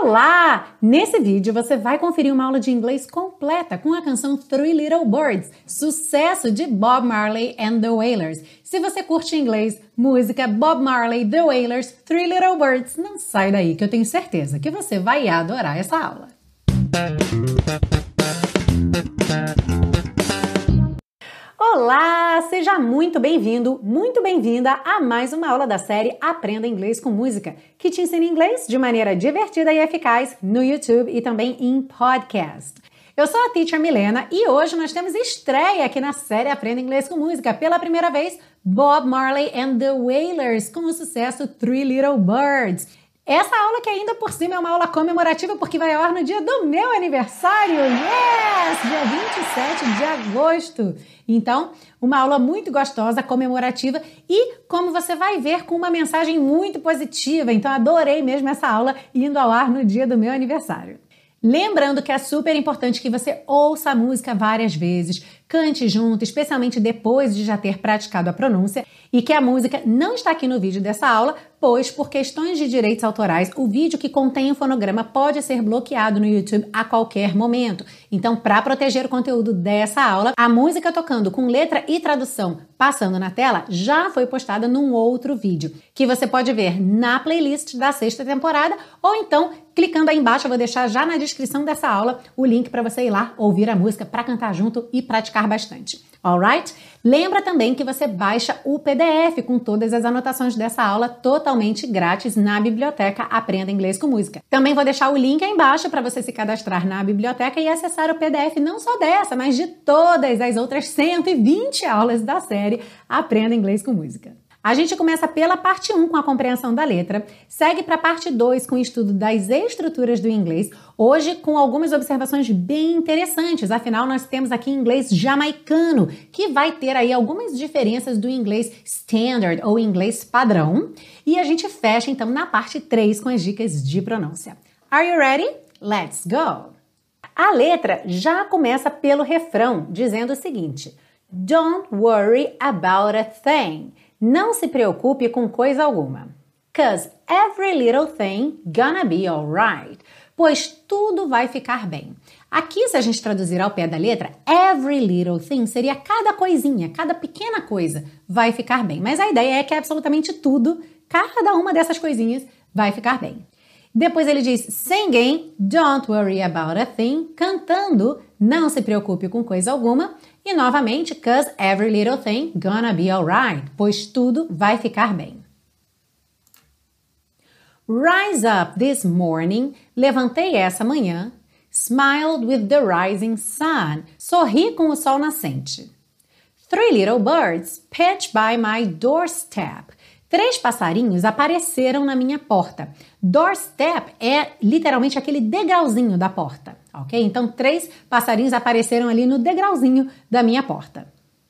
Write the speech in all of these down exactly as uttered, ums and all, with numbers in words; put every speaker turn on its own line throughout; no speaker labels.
Olá! Nesse vídeo você vai conferir uma aula de inglês completa com a canção Three Little Birds, sucesso de Bob Marley and the Wailers. Se você curte inglês, música, Bob Marley, The Wailers, Three Little Birds, não sai daí que eu tenho certeza que você vai adorar essa aula. Olá! Seja muito bem-vindo, muito bem-vinda a mais uma aula da série Aprenda Inglês com Música, que te ensina inglês de maneira divertida e eficaz no YouTube e também em podcast. Eu sou a Teacher Milena e hoje nós temos estreia aqui na série Aprenda Inglês com Música. Pela primeira vez, Bob Marley and the Wailers com o sucesso Three Little Birds. Essa aula que ainda por cima é uma aula comemorativa porque vai ao ar no dia do meu aniversário, yes! Dia vinte e sete de agosto. Então, uma aula muito gostosa, comemorativa e, como você vai ver, com uma mensagem muito positiva. Então, adorei mesmo essa aula indo ao ar no dia do meu aniversário. Lembrando que é super importante que você ouça a música várias vezes, cante junto, especialmente depois de já ter praticado a pronúncia, e que a música não está aqui no vídeo dessa aula, pois, por questões de direitos autorais, o vídeo que contém o fonograma pode ser bloqueado no YouTube a qualquer momento. Então, para proteger o conteúdo dessa aula, a música tocando com letra e tradução passando na tela já foi postada num outro vídeo, que você pode ver na playlist da sexta temporada, ou então, clicando aí embaixo, eu vou deixar já na descrição dessa aula o link para você ir lá ouvir a música para cantar junto e praticar bastante. Alright? Lembra também que você baixa o P D F com todas as anotações dessa aula totalmente grátis na biblioteca Aprenda Inglês com Música. Também vou deixar o link aí embaixo para você se cadastrar na biblioteca e acessar o P D F não só dessa, mas de todas as outras cento e vinte aulas da série Aprenda Inglês com Música. A gente começa pela parte um com a compreensão da letra, segue para a parte dois com o estudo das estruturas do inglês, hoje com algumas observações bem interessantes, afinal nós temos aqui inglês jamaicano, que vai ter aí algumas diferenças do inglês standard ou inglês padrão, e a gente fecha então na parte três com as dicas de pronúncia. Are you ready? Let's go! A letra já começa pelo refrão, dizendo o seguinte: Don't worry about a thing. Não se preocupe com coisa alguma. Cause every little thing gonna be alright. Pois tudo vai ficar bem. Aqui, se a gente traduzir ao pé da letra, every little thing seria cada coisinha, cada pequena coisa vai ficar bem. Mas a ideia é que absolutamente tudo, cada uma dessas coisinhas vai ficar bem. Depois ele diz singing, don't worry about a thing, cantando, não se preocupe com coisa alguma. E novamente, cause every little thing gonna be alright, pois tudo vai ficar bem. Rise up this morning, levantei essa manhã. Smiled with the rising sun, sorri com o sol nascente. Three little birds pitched by my doorstep. Três passarinhos apareceram na minha porta. Doorstep é literalmente aquele degrauzinho da porta, ok? Então, três passarinhos apareceram ali no degrauzinho da minha porta.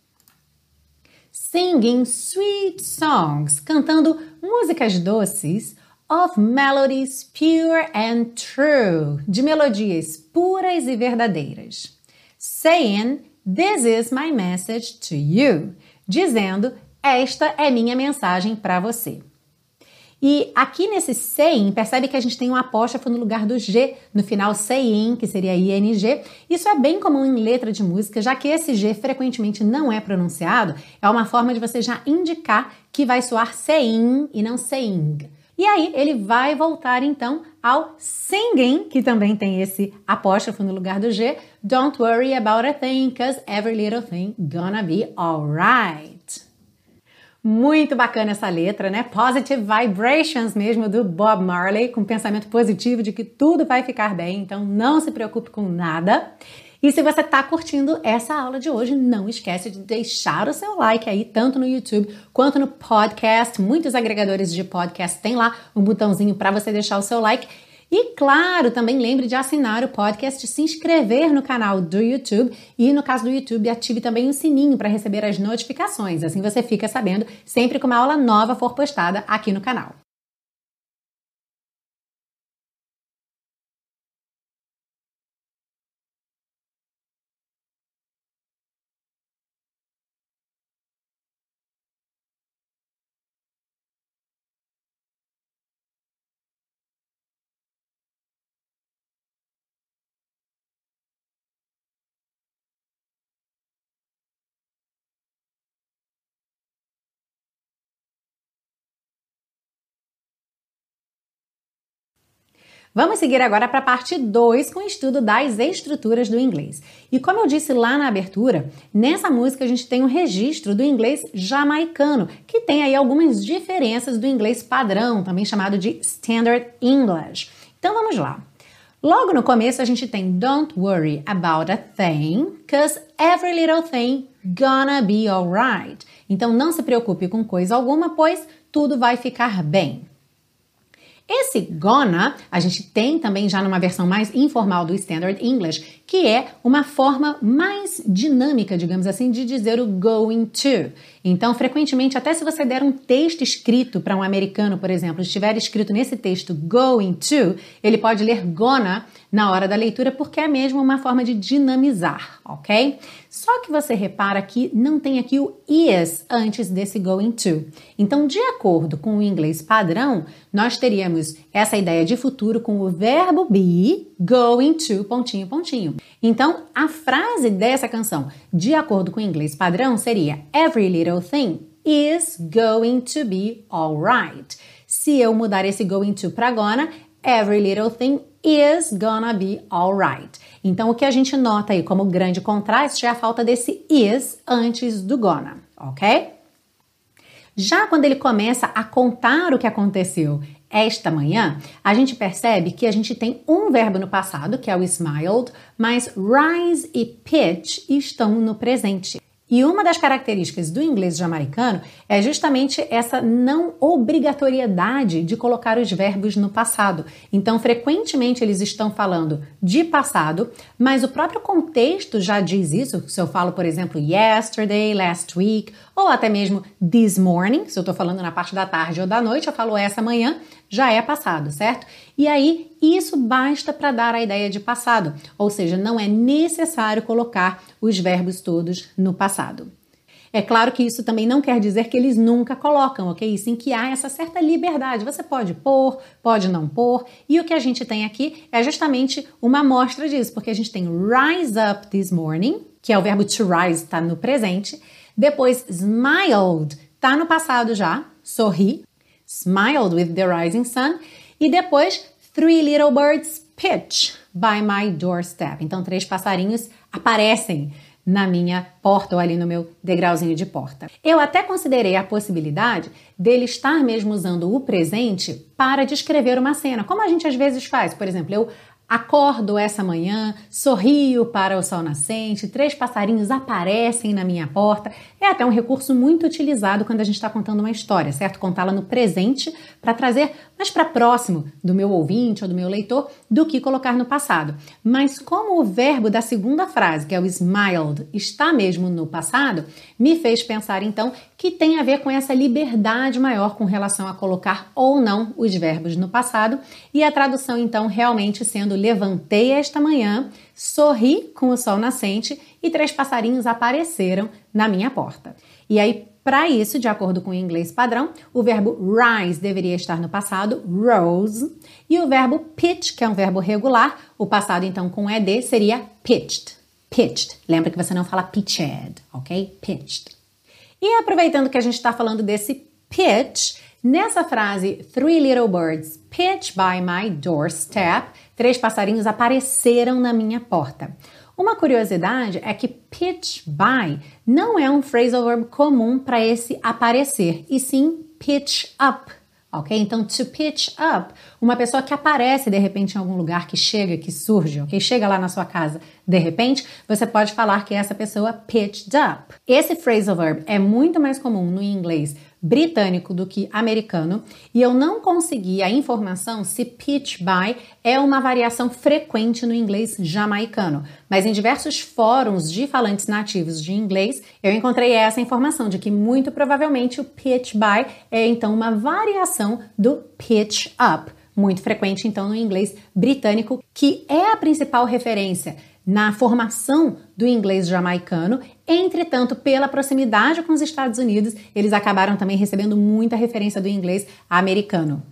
Singing sweet songs, cantando músicas doces, of melodies pure and true, de melodias puras e verdadeiras. Saying, this is my message to you, dizendo, esta é minha mensagem para você. E aqui nesse saying, percebe que a gente tem um apóstrofo no lugar do G, no final saying, que seria I N G. Isso é bem comum em letra de música, já que esse G frequentemente não é pronunciado, é uma forma de você já indicar que vai soar saying e não saying. E aí ele vai voltar então ao singing, que também tem esse apóstrofo no lugar do G. Don't worry about a thing, cause every little thing gonna be alright. Muito bacana essa letra, né? Positive Vibrations mesmo do Bob Marley, com pensamento positivo de que tudo vai ficar bem, então não se preocupe com nada. E se você está curtindo essa aula de hoje, não esquece de deixar o seu like aí, tanto no YouTube quanto no podcast. Muitos agregadores de podcast têm lá um botãozinho para você deixar o seu like. E claro, também lembre de assinar o podcast, se inscrever no canal do YouTube e, no caso do YouTube, ative também o sininho para receber as notificações. Assim você fica sabendo sempre que uma aula nova for postada aqui no canal. Vamos seguir agora para a parte dois com o estudo das estruturas do inglês. E como eu disse lá na abertura, nessa música a gente tem um registro do inglês jamaicano, que tem aí algumas diferenças do inglês padrão, também chamado de Standard English. Então vamos lá. Logo no começo a gente tem Don't worry about a thing, cause every little thing gonna be alright. Então não se preocupe com coisa alguma, pois tudo vai ficar bem. Esse gonna, a gente tem também já numa versão mais informal do Standard English, que é uma forma mais dinâmica, digamos assim, de dizer o going to. Então, frequentemente, até se você der um texto escrito para um americano, por exemplo, estiver escrito nesse texto going to, ele pode ler gonna na hora da leitura, porque é mesmo uma forma de dinamizar, ok? Só que você repara que não tem aqui o is antes desse going to. Então, de acordo com o inglês padrão, nós teríamos essa ideia de futuro com o verbo be, going to, pontinho, pontinho. Então, a frase dessa canção, de acordo com o inglês padrão, seria Every little thing is going to be alright. Se eu mudar esse going to para gonna, every little thing is gonna be alright. Então, o que a gente nota aí como grande contraste é a falta desse is antes do gonna, ok? Já quando ele começa a contar o que aconteceu esta manhã, a gente percebe que a gente tem um verbo no passado, que é o smiled, mas rise e pitch estão no presente. E uma das características do inglês jamaicano é justamente essa não obrigatoriedade de colocar os verbos no passado. Então, frequentemente eles estão falando de passado, mas o próprio contexto já diz isso. Se eu falo, por exemplo, yesterday, last week, ou até mesmo this morning, se eu estou falando na parte da tarde ou da noite, eu falo essa manhã, já é passado, certo? E aí, isso basta para dar a ideia de passado, ou seja, não é necessário colocar os verbos todos no passado. É claro que isso também não quer dizer que eles nunca colocam, ok? Sim que há essa certa liberdade. Você pode pôr, pode não pôr, e o que a gente tem aqui é justamente uma amostra disso, porque a gente tem rise up this morning, que é o verbo to rise, está no presente, depois smiled, está no passado já, sorri, smiled with the rising sun, e depois three little birds pitch by my doorstep. Então, três passarinhos aparecem na minha porta ou ali no meu degrauzinho de porta. Eu até considerei a possibilidade dele estar mesmo usando o presente para descrever uma cena, como a gente às vezes faz. Por exemplo, eu acordo essa manhã, sorrio para o sol nascente, três passarinhos aparecem na minha porta. É até um recurso muito utilizado quando a gente está contando uma história, certo? Contá-la no presente para trazer mais para próximo do meu ouvinte ou do meu leitor do que colocar no passado. Mas como o verbo da segunda frase, que é o smiled, está mesmo no passado, me fez pensar então que tem a ver com essa liberdade maior com relação a colocar ou não os verbos no passado, e a tradução então realmente sendo levantei esta manhã, sorri com o sol nascente e três passarinhos apareceram na minha porta. E aí, para isso, de acordo com o inglês padrão, o verbo rise deveria estar no passado, rose, e o verbo pitch, que é um verbo regular, o passado então com ed seria pitched, pitched. Lembra que você não fala pitched, ok? Pitched. E aproveitando que a gente está falando desse pitch, nessa frase, three little birds pitch by my doorstep, três passarinhos apareceram na minha porta. Uma curiosidade é que pitch by não é um phrasal verb comum para esse aparecer, e sim pitch up, ok? Então, to pitch up, uma pessoa que aparece de repente em algum lugar, que chega, que surge, ok? Chega lá na sua casa de repente, você pode falar que essa pessoa pitched up. Esse phrasal verb é muito mais comum no inglês britânico do que americano, e eu não consegui a informação se pitch by é uma variação frequente no inglês jamaicano, mas em diversos fóruns de falantes nativos de inglês, eu encontrei essa informação de que muito provavelmente o pitch by é então uma variação do pitch up, muito frequente então no inglês britânico, que é a principal referência na formação do inglês jamaicano. Entretanto, pela proximidade com os Estados Unidos, eles acabaram também recebendo muita referência do inglês americano.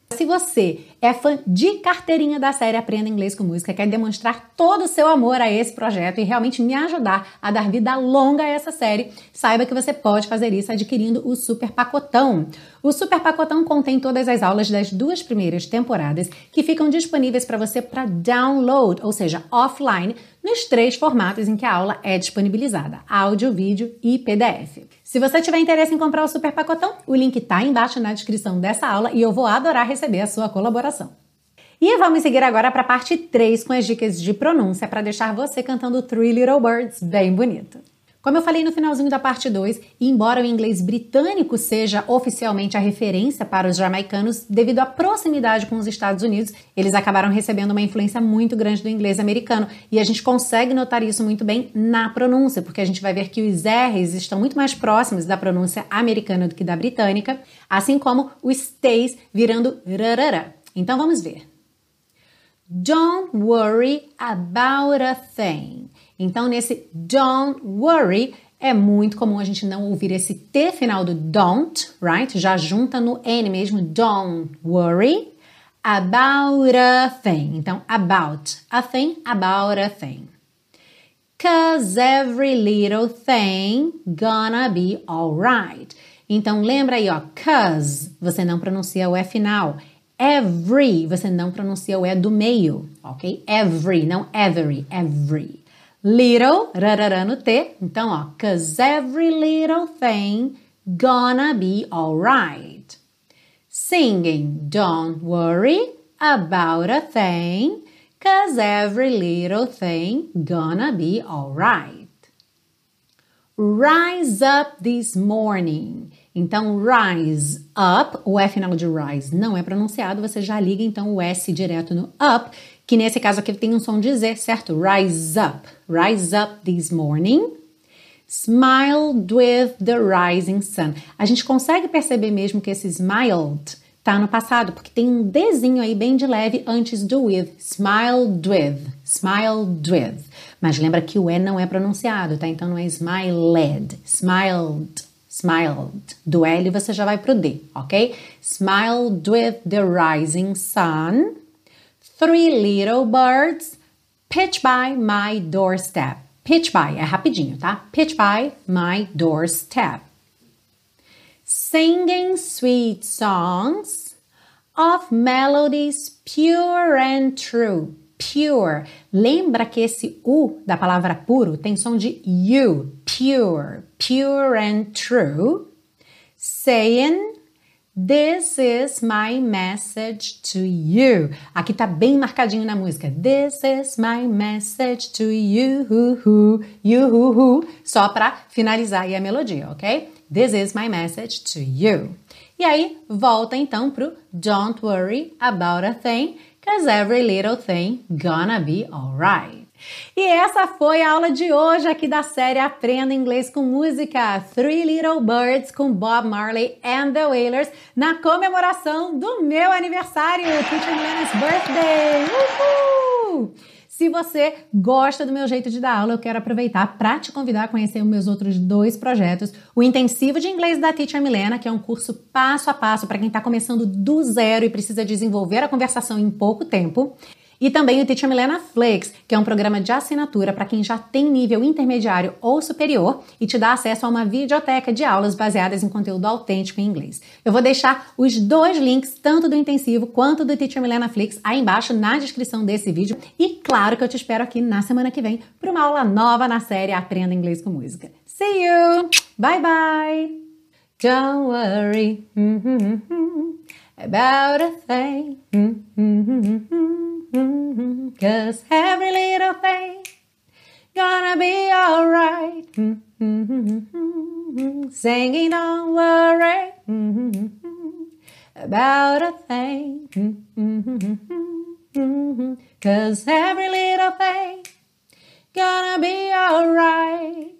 Se você é fã de carteirinha da série Aprenda Inglês com Música, quer demonstrar todo o seu amor a esse projeto e realmente me ajudar a dar vida longa a essa série, saiba que você pode fazer isso adquirindo o Super Pacotão. O Super Pacotão contém todas as aulas das duas primeiras temporadas que ficam disponíveis para você para download, ou seja, offline, nos três formatos em que a aula é disponibilizada: áudio, vídeo e P D F. Se você tiver interesse em comprar o Super Pacotão, o link está embaixo na descrição dessa aula e eu vou adorar receber a sua colaboração. E vamos seguir agora para a parte três com as dicas de pronúncia para deixar você cantando Three Little Birds bem bonito. Como eu falei no finalzinho da parte dois, embora o inglês britânico seja oficialmente a referência para os jamaicanos, devido à proximidade com os Estados Unidos, eles acabaram recebendo uma influência muito grande do inglês americano. E a gente consegue notar isso muito bem na pronúncia, porque a gente vai ver que os R's estão muito mais próximos da pronúncia americana do que da britânica, assim como os T's virando rarara. Então vamos ver. Don't worry about a thing. Então, nesse don't worry, é muito comum a gente não ouvir esse T final do don't, right? Já junta no N mesmo, don't worry about a thing. Então, about a thing, about a thing. 'Cause every little thing gonna be alright. Então, lembra aí, ó, 'cause, você não pronuncia o E final. Every, você não pronuncia o E do meio, ok? Every, não every, every. Little, rarará no T. Então, ó, 'cause every little thing gonna be alright. Singing, don't worry about a thing, 'cause every little thing gonna be alright. Rise up this morning. Então, rise up, o E final de rise não é pronunciado, você já liga então o S direto no up, que nesse caso aqui tem um som de Z, certo? Rise up, rise up this morning. Smiled with the rising sun. A gente consegue perceber mesmo que esse smiled tá no passado, porque tem um Dzinho aí bem de leve antes do with. Smiled with, smiled with. Mas lembra que o E não é pronunciado, tá? Então não é smiled, smiled. Smiled. Do L você já vai pro D, ok? Smiled with the rising sun. Three little birds pitch by my doorstep. Pitch by, é rapidinho, tá? Pitch by my doorstep. Singing sweet songs of melodies pure and true. Pure. Lembra que esse U da palavra puro tem som de U. Pure. Pure and true. Saying, this is my message to you. Aqui tá bem marcadinho na música. This is my message to you. You. Só pra finalizar aí a melodia, ok? This is my message to you. E aí, volta então pro don't worry about a thing, 'cause every little thing gonna be alright. E essa foi a aula de hoje aqui da série Aprenda Inglês com Música, Three Little Birds com Bob Marley and the Wailers, na comemoração do meu aniversário, Teacher Milena's birthday! Uhul! Se você gosta do meu jeito de dar aula, eu quero aproveitar para te convidar a conhecer os meus outros dois projetos. O Intensivo de Inglês da Teacher Milena, que é um curso passo a passo para quem está começando do zero e precisa desenvolver a conversação em pouco tempo. E também o Teacher Milena Flix, que é um programa de assinatura para quem já tem nível intermediário ou superior e te dá acesso a uma videoteca de aulas baseadas em conteúdo autêntico em inglês. Eu vou deixar os dois links, tanto do Intensivo quanto do Teacher Milena Flix, aí embaixo na descrição desse vídeo. E claro que eu te espero aqui na semana que vem para uma aula nova na série Aprenda Inglês com Música. See you! Bye, bye! Don't worry about a thing, 'cause every little thing gonna be alright. Singing don't worry about a thing, 'cause every little thing gonna be alright.